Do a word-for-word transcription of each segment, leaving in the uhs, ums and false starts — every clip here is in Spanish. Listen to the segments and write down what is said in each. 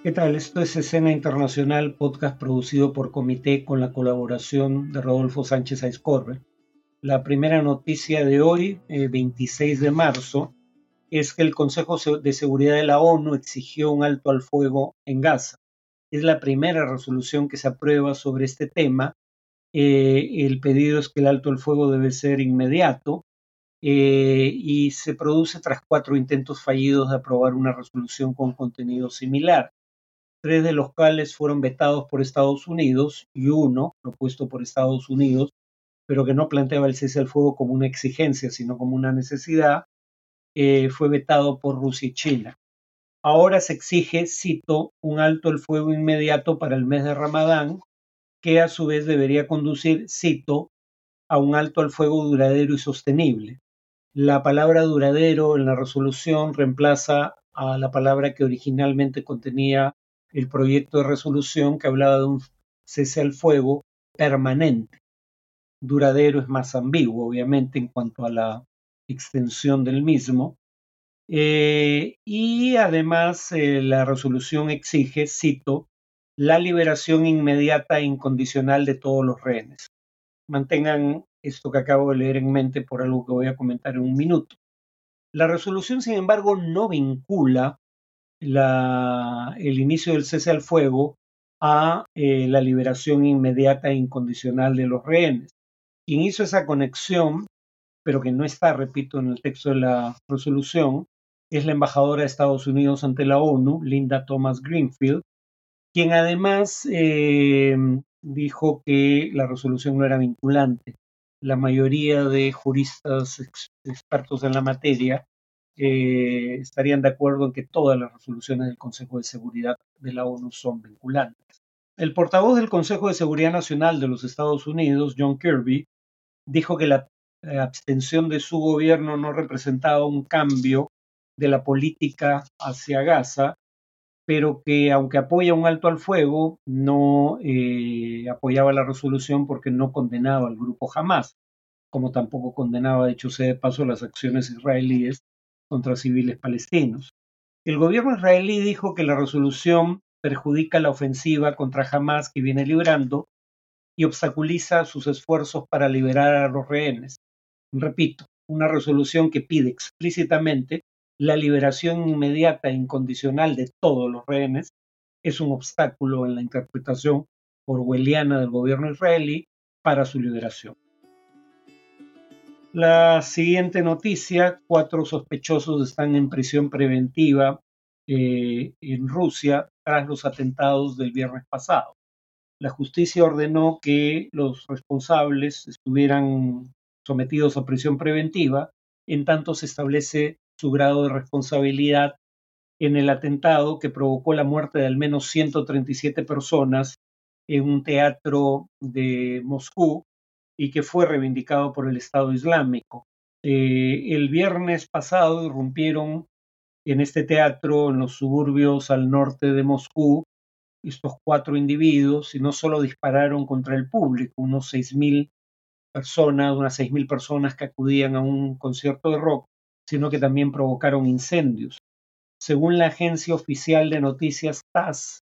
¿Qué tal? Esto es Escena Internacional, podcast producido por Comité con la colaboración de Rodolfo Sánchez Aizcorbe. La primera noticia de hoy, eh, veintiséis de marzo, es que el Consejo de Seguridad de la ONU exigió un alto al fuego en Gaza. Es la primera resolución que se aprueba sobre este tema. Eh, el pedido es que el alto al fuego debe ser inmediato eh, y se produce tras cuatro intentos fallidos de aprobar una resolución con contenido similar, tres de los cuales fueron vetados por Estados Unidos y uno propuesto por Estados Unidos, pero que no planteaba el cese al fuego como una exigencia, sino como una necesidad, eh, fue vetado por Rusia y China. Ahora se exige, cito, un alto el fuego inmediato para el mes de Ramadán, que a su vez debería conducir, cito, a un alto al fuego duradero y sostenible. La palabra duradero en la resolución reemplaza a la palabra que originalmente contenía el proyecto de resolución, que hablaba de un cese al fuego permanente. Duradero es más ambiguo, obviamente, en cuanto a la extensión del mismo. Eh, y además eh, la resolución exige, cito, la liberación inmediata e incondicional de todos los rehenes. Mantengan esto que acabo de leer en mente por algo que voy a comentar en un minuto. La resolución, sin embargo, no vincula la, el inicio del cese al fuego a eh, la liberación inmediata e incondicional de los rehenes. Quien hizo esa conexión, pero que no está, repito, en el texto de la resolución, es la embajadora de Estados Unidos ante la ONU, Linda Thomas Greenfield, quien además eh, dijo que la resolución no era vinculante. La mayoría de juristas ex, expertos en la materia eh, estarían de acuerdo en que todas las resoluciones del Consejo de Seguridad de la ONU son vinculantes. El portavoz del Consejo de Seguridad Nacional de los Estados Unidos, John Kirby, dijo que la abstención de su gobierno no representaba un cambio de la política hacia Gaza, pero que aunque apoya un alto al fuego, no eh, apoyaba la resolución porque no condenaba al grupo Hamás, como tampoco condenaba, de hecho sea de paso, las acciones israelíes contra civiles palestinos. El gobierno israelí dijo que la resolución perjudica la ofensiva contra Hamás que viene librando y obstaculiza sus esfuerzos para liberar a los rehenes. Repito, una resolución que pide explícitamente la liberación inmediata e incondicional de todos los rehenes es un obstáculo en la interpretación orwelliana del gobierno israelí para su liberación. La siguiente noticia, cuatro sospechosos están en prisión preventiva eh, en Rusia tras los atentados del viernes pasado. La justicia ordenó que los responsables estuvieran sometidos a prisión preventiva, en tanto se establece su grado de responsabilidad en el atentado que provocó la muerte de al menos ciento treinta y siete personas en un teatro de Moscú y que fue reivindicado por el Estado Islámico. Eh, el viernes pasado irrumpieron en este teatro en los suburbios al norte de Moscú estos cuatro individuos y no solo dispararon contra el público, unos seis mil personas, unas seis mil personas que acudían a un concierto de rock, sino que también provocaron incendios. Según la agencia oficial de noticias T A S S,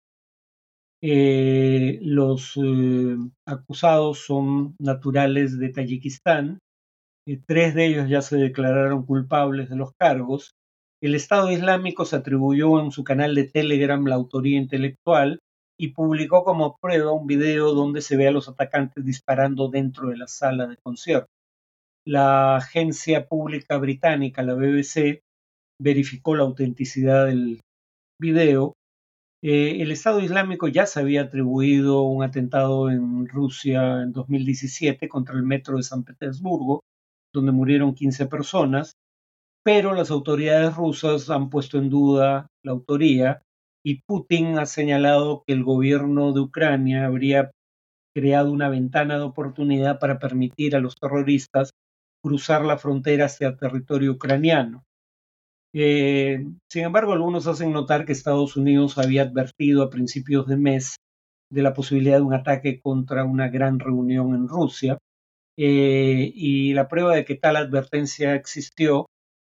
eh, los eh, acusados son naturales de Tayikistán. Eh, tres de ellos ya se declararon culpables de los cargos. El Estado Islámico se atribuyó en su canal de Telegram la autoría intelectual y publicó como prueba un video donde se ve a los atacantes disparando dentro de la sala de concierto. La agencia pública británica, la B B C, verificó la autenticidad del video. Eh, el Estado Islámico ya se había atribuido un atentado en Rusia en dos mil diecisiete contra el metro de San Petersburgo, donde murieron quince personas, pero las autoridades rusas han puesto en duda la autoría y Putin ha señalado que el gobierno de Ucrania habría creado una ventana de oportunidad para permitir a los terroristas cruzar la frontera hacia el territorio ucraniano. Eh, sin embargo, algunos hacen notar que Estados Unidos había advertido a principios de mes de la posibilidad de un ataque contra una gran reunión en Rusia, eh, y la prueba de que tal advertencia existió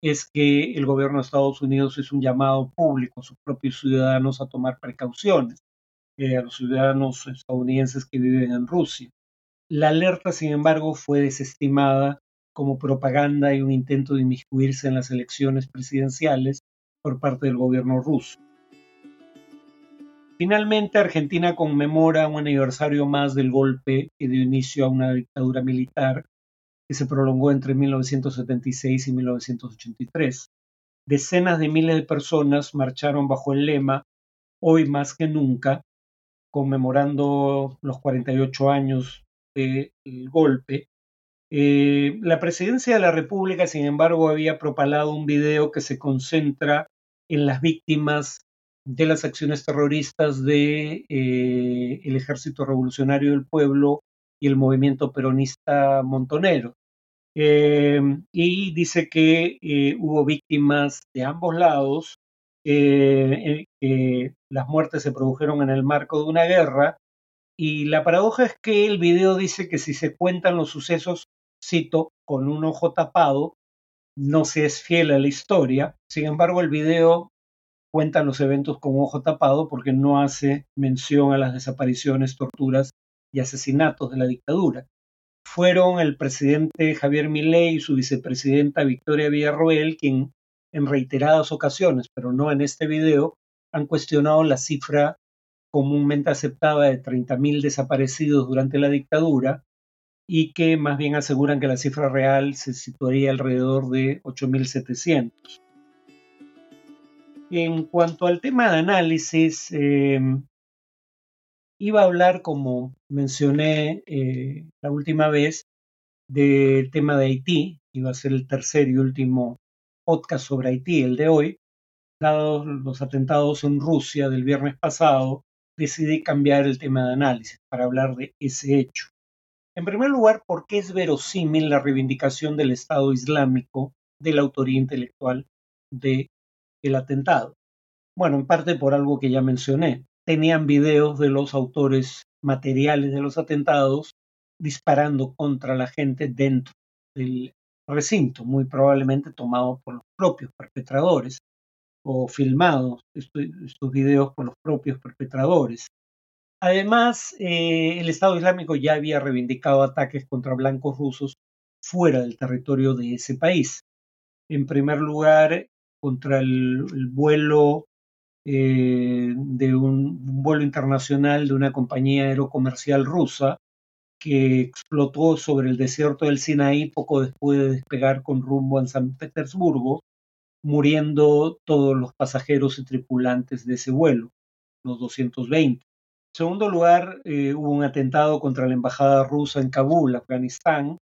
es que el gobierno de Estados Unidos hizo un llamado público a sus propios ciudadanos a tomar precauciones, eh, a los ciudadanos estadounidenses que viven en Rusia. La alerta, sin embargo, fue desestimada como propaganda y un intento de inmiscuirse en las elecciones presidenciales por parte del gobierno ruso. Finalmente, Argentina conmemora un aniversario más del golpe que dio inicio a una dictadura militar que se prolongó entre mil novecientos setenta y seis y mil novecientos ochenta y tres. Decenas de miles de personas marcharon bajo el lema "Hoy más que nunca", conmemorando los cuarenta y ocho años del golpe. Eh, la presidencia de la República, sin embargo, había propalado un video que se concentra en las víctimas de las acciones terroristas de eh, el Ejército Revolucionario del Pueblo y el movimiento peronista montonero. Eh, y dice que eh, hubo víctimas de ambos lados, eh, eh, las muertes se produjeron en el marco de una guerra, y la paradoja es que el video dice que si se cuentan los sucesos, cito, con un ojo tapado, no se es fiel a la historia. Sin embargo, el video cuenta los eventos con un ojo tapado porque no hace mención a las desapariciones, torturas y asesinatos de la dictadura. Fueron el presidente Javier Milei y su vicepresidenta Victoria Villarroel quien en reiteradas ocasiones, pero no en este video, han cuestionado la cifra comúnmente aceptada de treinta mil desaparecidos durante la dictadura, y que más bien aseguran que la cifra real se situaría alrededor de ocho mil setecientos. En cuanto al tema de análisis, eh, iba a hablar, como mencioné eh, la última vez, del tema de Haití. Iba a ser el tercer y último podcast sobre Haití, el de hoy. Dados los atentados en Rusia del viernes pasado, decidí cambiar el tema de análisis para hablar de ese hecho. En primer lugar, ¿por qué es verosímil la reivindicación del Estado Islámico de la autoría intelectual del atentado? Bueno, en parte por algo que ya mencioné. Tenían videos de los autores materiales de los atentados disparando contra la gente dentro del recinto, muy probablemente tomados por los propios perpetradores o filmados estos, estos videos por los propios perpetradores. Además, eh, el Estado Islámico ya había reivindicado ataques contra blancos rusos fuera del territorio de ese país. En primer lugar, contra el, el vuelo eh, de un, un vuelo internacional de una compañía aerocomercial rusa que explotó sobre el desierto del Sinaí poco después de despegar con rumbo a San Petersburgo, muriendo todos los pasajeros y tripulantes de ese vuelo, los doscientos veinte. En segundo lugar, eh, hubo un atentado contra la embajada rusa en Kabul, Afganistán,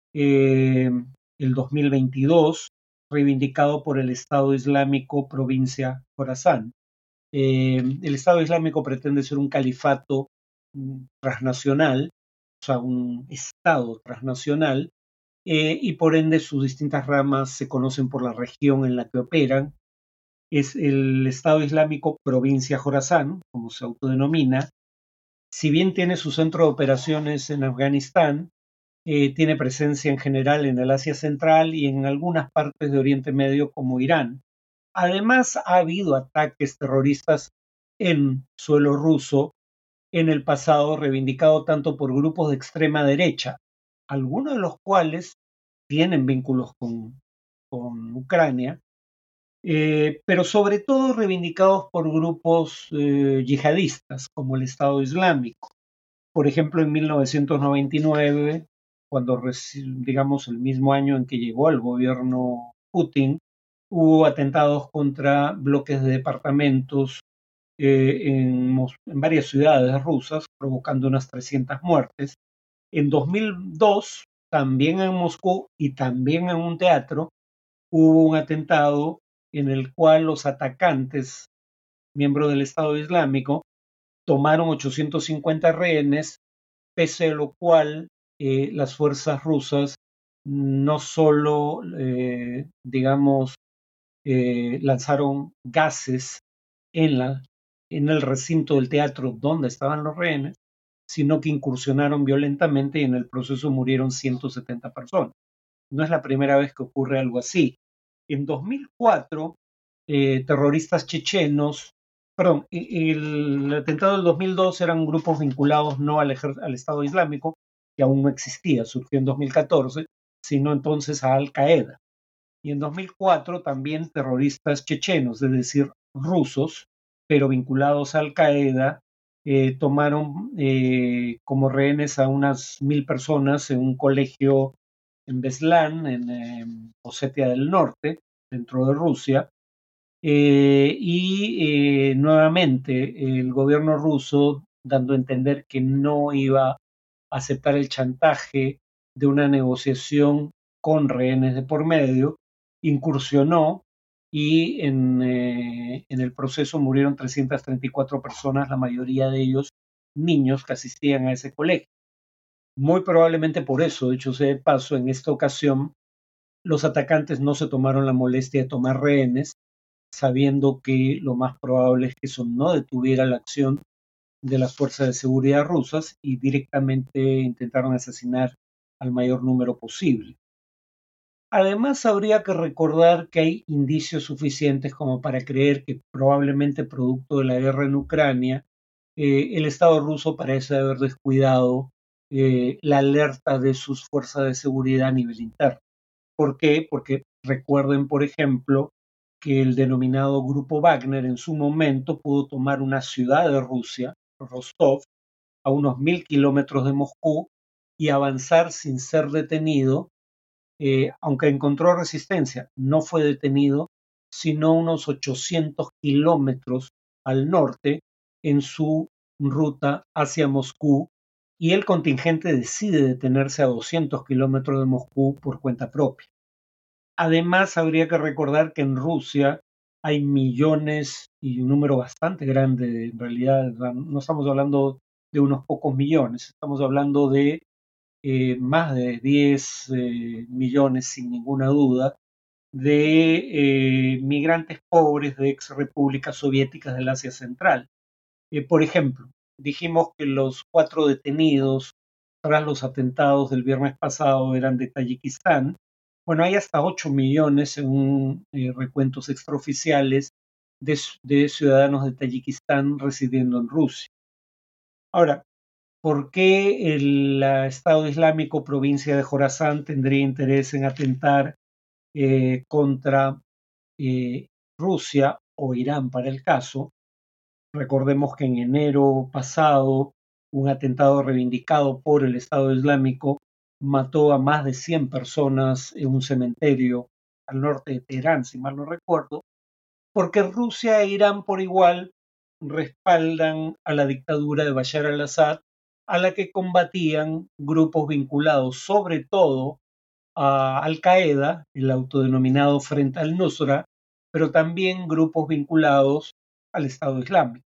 eh, el dos mil veintidós, reivindicado por el Estado Islámico provincia Khorasan. Eh, el Estado Islámico pretende ser un califato mm, transnacional, o sea, un Estado transnacional, eh, y por ende sus distintas ramas se conocen por la región en la que operan. Es el Estado Islámico provincia Khorasan, como se autodenomina. Si bien tiene su centro de operaciones en Afganistán, eh, tiene presencia en general en el Asia Central y en algunas partes de Oriente Medio como Irán. Además, ha habido ataques terroristas en suelo ruso en el pasado, reivindicado tanto por grupos de extrema derecha, algunos de los cuales tienen vínculos con, con Ucrania, eh, pero sobre todo reivindicados por grupos eh, yihadistas como el Estado Islámico. Por ejemplo, en mil novecientos noventa y nueve, cuando, digamos, el mismo año en que llegó al gobierno Putin, hubo atentados contra bloques de departamentos eh, en, en varias ciudades rusas, provocando unas trescientas muertes. En dos mil dos, también en Moscú y también en un teatro, hubo un atentado en el cual los atacantes, miembros del Estado Islámico, tomaron ochocientos cincuenta rehenes, pese a lo cual eh, las fuerzas rusas no solo, eh, digamos, eh, lanzaron gases en, la, en el recinto del teatro donde estaban los rehenes, sino que incursionaron violentamente y en el proceso murieron ciento setenta personas. No es la primera vez que ocurre algo así. En dos mil cuatro, eh, terroristas chechenos, perdón, el atentado del dos mil dos eran grupos vinculados no al, al Estado Islámico, que aún no existía, surgió en dos mil catorce, sino entonces a Al Qaeda. Y en dos mil cuatro también terroristas chechenos, es decir, rusos, pero vinculados a Al Qaeda, eh, tomaron eh, como rehenes a unas mil personas en un colegio en Beslan, en eh, Osetia del Norte, dentro de Rusia. Eh, y eh, nuevamente el gobierno ruso dando a entender que no iba a aceptar el chantaje de una negociación con rehenes de por medio, incursionó y en, eh, en el proceso murieron trescientas treinta y cuatro personas, la mayoría de ellos niños que asistían a ese colegio. Muy probablemente por eso, dicho sea de paso, en esta ocasión los atacantes no se tomaron la molestia de tomar rehenes, sabiendo que lo más probable es que eso no detuviera la acción de las fuerzas de seguridad rusas y directamente intentaron asesinar al mayor número posible. Además, habría que recordar que hay indicios suficientes como para creer que probablemente producto de la guerra en Ucrania, eh, el Estado ruso parece haber descuidado eh, la alerta de sus fuerzas de seguridad a nivel interno. ¿Por qué? Porque recuerden, por ejemplo, que el denominado Grupo Wagner en su momento pudo tomar una ciudad de Rusia, Rostov, a unos mil kilómetros de Moscú y avanzar sin ser detenido, eh, aunque encontró resistencia, no fue detenido, sino unos ochocientos kilómetros al norte en su ruta hacia Moscú, y el contingente decide detenerse a doscientos kilómetros de Moscú por cuenta propia. Además, habría que recordar que en Rusia hay millones y un número bastante grande, en realidad no estamos hablando de unos pocos millones, estamos hablando de eh, más de diez eh, millones sin ninguna duda, de eh, migrantes pobres de ex repúblicas soviéticas del Asia Central. Eh, por ejemplo, dijimos que los cuatro detenidos tras los atentados del viernes pasado eran de Tayikistán. Bueno, hay hasta ocho millones, según eh, recuentos extraoficiales, de, de ciudadanos de Tayikistán residiendo en Rusia. Ahora, ¿por qué el uh, Estado Islámico provincia de Jorazán tendría interés en atentar eh, contra eh, Rusia o Irán para el caso? Recordemos que en enero pasado un atentado reivindicado por el Estado Islámico mató a más de cien personas en un cementerio al norte de Teherán, si mal no recuerdo, porque Rusia e Irán por igual respaldan a la dictadura de Bashar al-Assad, a la que combatían grupos vinculados sobre todo a Al-Qaeda, el autodenominado Frente al-Nusra, pero también grupos vinculados al Estado Islámico.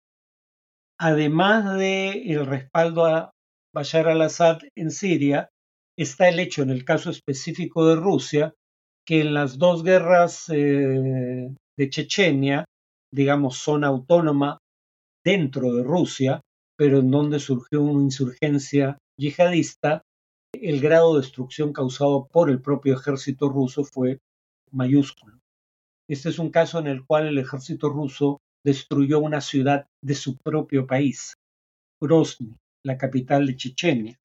Además del respaldo a Bashar al-Assad en Siria, está el hecho, en el caso específico de Rusia, que en las dos guerras eh, de Chechenia, digamos, zona autónoma dentro de Rusia, pero en donde surgió una insurgencia yihadista, el grado de destrucción causado por el propio ejército ruso fue mayúsculo. Este es un caso en el cual el ejército ruso destruyó una ciudad de su propio país, Grozny, la capital de Chechenia.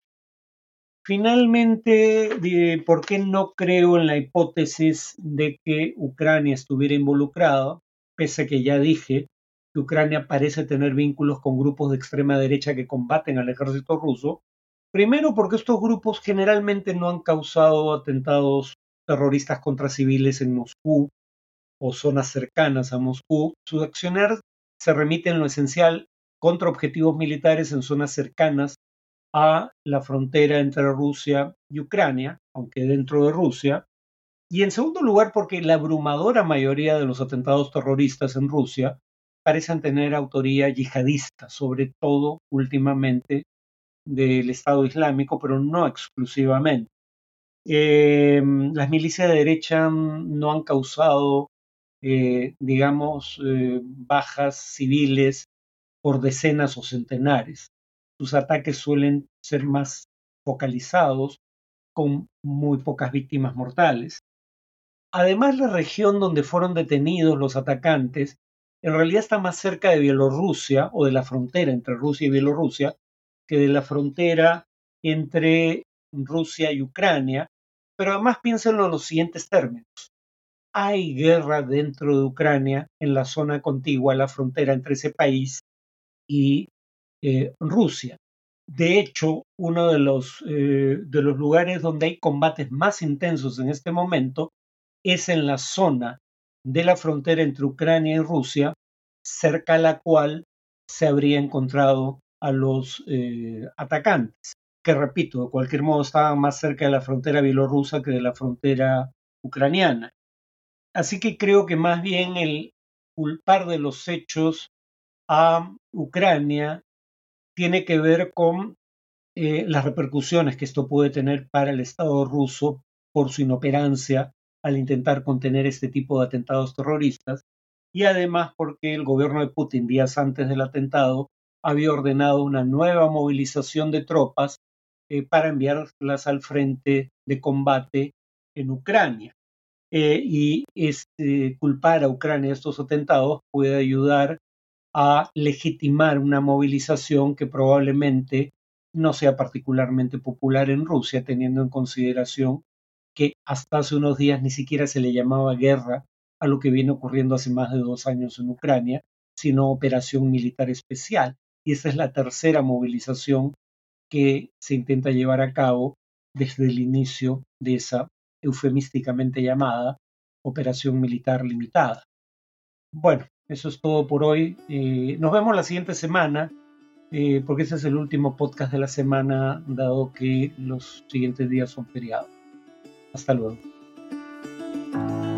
Finalmente, ¿por qué no creo en la hipótesis de que Ucrania estuviera involucrada? Pese a que ya dije que Ucrania parece tener vínculos con grupos de extrema derecha que combaten al ejército ruso. Primero, porque estos grupos generalmente no han causado atentados terroristas contra civiles en Moscú o zonas cercanas a Moscú. Su accionar se remite en lo esencial contra objetivos militares en zonas cercanas a la frontera entre Rusia y Ucrania, aunque dentro de Rusia. Y en segundo lugar, porque la abrumadora mayoría de los atentados terroristas en Rusia parecen tener autoría yihadista, sobre todo últimamente del Estado Islámico, pero no exclusivamente. Eh, las milicias de derecha no han causado, eh, digamos, eh, bajas civiles por decenas o centenares. Sus ataques suelen ser más focalizados, con muy pocas víctimas mortales. Además, la región donde fueron detenidos los atacantes en realidad está más cerca de Bielorrusia o de la frontera entre Rusia y Bielorrusia que de la frontera entre Rusia y Ucrania, pero además piénsenlo en los siguientes términos. Hay guerra dentro de Ucrania en la zona contigua a la frontera entre ese país y eh, Rusia. De hecho, uno de los, eh, de los lugares donde hay combates más intensos en este momento es en la zona de la frontera entre Ucrania y Rusia, cerca a la cual se habría encontrado a los eh, atacantes, que repito, de cualquier modo estaban más cerca de la frontera bielorrusa que de la frontera ucraniana. Así que creo que más bien el culpar de los hechos a Ucrania tiene que ver con eh, las repercusiones que esto puede tener para el Estado ruso por su inoperancia al intentar contener este tipo de atentados terroristas y además porque el gobierno de Putin días antes del atentado había ordenado una nueva movilización de tropas eh, para enviarlas al frente de combate en Ucrania. Eh, y este, culpar a Ucrania de estos atentados puede ayudar a legitimar una movilización que probablemente no sea particularmente popular en Rusia, teniendo en consideración que hasta hace unos días ni siquiera se le llamaba guerra a lo que viene ocurriendo hace más de dos años en Ucrania, sino operación militar especial. Y esa es la tercera movilización que se intenta llevar a cabo desde el inicio de esa eufemísticamente llamada operación militar limitada. Bueno, eso es todo por hoy. Eh, nos vemos la siguiente semana, eh, porque ese es el último podcast de la semana, dado que los siguientes días son feriados. Hasta luego.